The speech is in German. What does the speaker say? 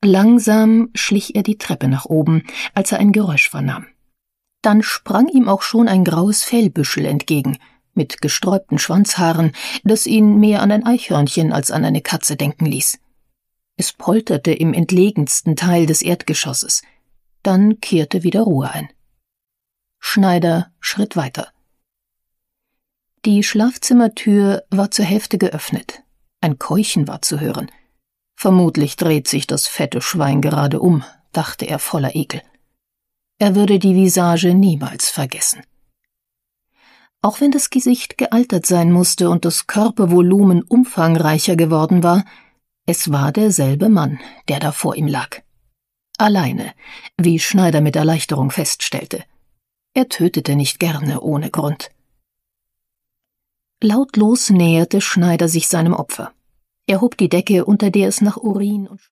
Langsam schlich er die Treppe nach oben, als er ein Geräusch vernahm. Dann sprang ihm auch schon ein graues Fellbüschel entgegen, mit gesträubten Schwanzhaaren, das ihn mehr an ein Eichhörnchen als an eine Katze denken ließ. Es polterte im entlegensten Teil des Erdgeschosses. Dann kehrte wieder Ruhe ein. Schneider schritt weiter. Die Schlafzimmertür war zur Hälfte geöffnet. Ein Keuchen war zu hören. Vermutlich dreht sich das fette Schwein gerade um, dachte er voller Ekel. Er würde die Visage niemals vergessen. Auch wenn das Gesicht gealtert sein musste und das Körpervolumen umfangreicher geworden war, es war derselbe Mann, der da vor ihm lag. Alleine, wie Schneider mit Erleichterung feststellte. Er tötete nicht gerne ohne Grund. Lautlos näherte Schneider sich seinem Opfer. Er hob die Decke, unter der es nach Urin und